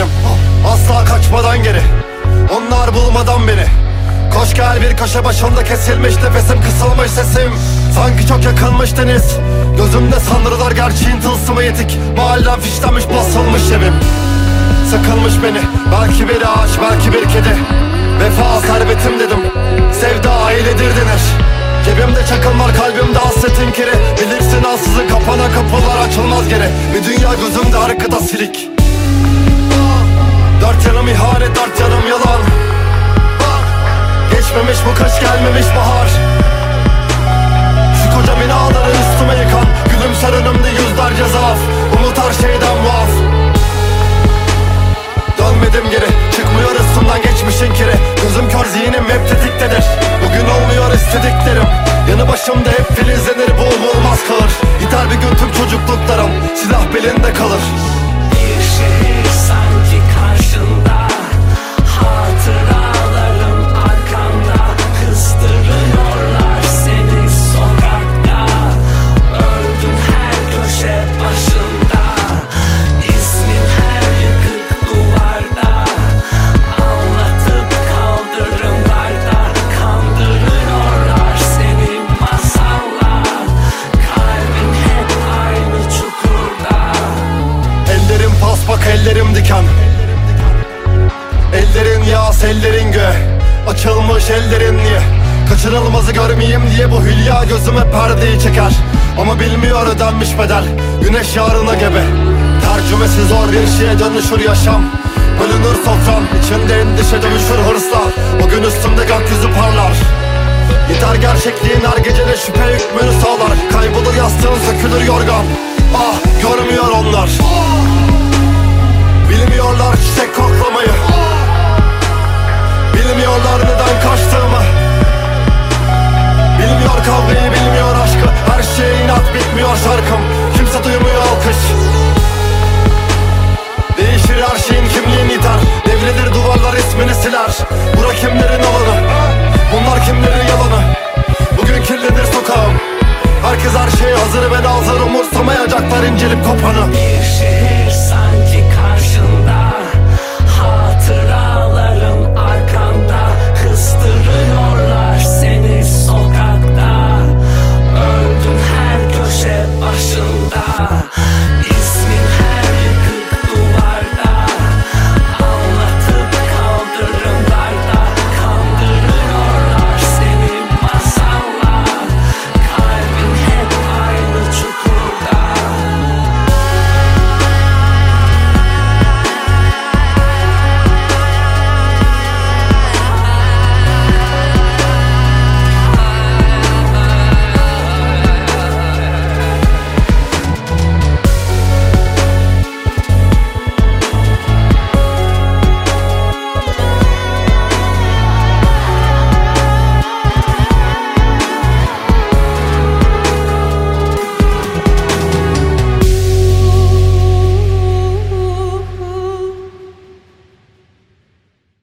benim, asla kaçmadan geri. Onlar bulmadan beni. Koş gel, bir köşe başında kesilmiş nefesim, kısılmış sesim. Sanki çok yakınmış deniz. Gözümde sanrılar gerçeğin tılsımı yetik. Mahallem fişlenmiş, basılmış evim. Sıkılmış beni, belki bir ağaç, belki bir kedi. Vefa servetim dedim, sevda ailedir denir. Cebimde çakıl var, kalbimde hasretin kiri. Bilirsin ansızın kapana kapılar açılmaz geri. Bir dünya gözümde arkada silik. Dört yanım ihanet, dört yanım yalan. Geçmemiş bu kış, gelmemiş bahar. Şu koca binaları üstüme yıkan, gülümser önümde yüzlerce zaaf. Umut her şeyden muaf. Dönmedim geri, çıkmıyor üstümden geçmişin kiri. Gözüm kör, zihnim hep tetiktedir. Bugün olmuyor istediklerim. Yanı başımda hep filizlenir, bu olmaz kalır. Gider bir gün tüm çocukluklarım, silah belinde kalır. Bir şehir sanki karşında, hatıralarım arkanda. Kıstırıyorlar seni sokakta, öldün her köşe başında. İsmin her yıkık duvarda, anlatıp kaldırımlarda. Kandırıyorlar seni masallar, kalbin hep aynı çukurda. Ellerim paspak, ellerim diken. Ellerin yağ, ellerin göğe. Açılmış ellerin niye? Kaçırılmazı görmeyeyim diye bu hülya gözüme perdeyi çeker. Ama bilmiyor ödenmiş bedel, güneş yarına gebe. Tercümesi zor bir şeye dönüşür yaşam. Bölünür sofram, içimde endişe dönüşür hırsla. O gün üstümde gökyüzü parlar. Yeter gerçekliğin her gecede şüphe hükmünü sağlar. Kaybolur yastığın, sökülür yorgan. Ah, görmüyor onlar. Bilmiyorlar çiçek koklamayı. Bilmiyorlar neden kaçtığımı. Bilmiyor kavgayı, bilmiyor aşkı. Her şey inat, bitmiyor şarkım. Kimse duymuyor alkış. Değişir her şeyin, kimliğin iter. Devrilir duvarlar, ismini siler. Bura kimlerin alanı, bunlar kimlerin yalanı. Bugün kirlenir sokağım. Herkes her şeye hazır ve nazır, umursamayacaklar incelip kopanı. Bir şehir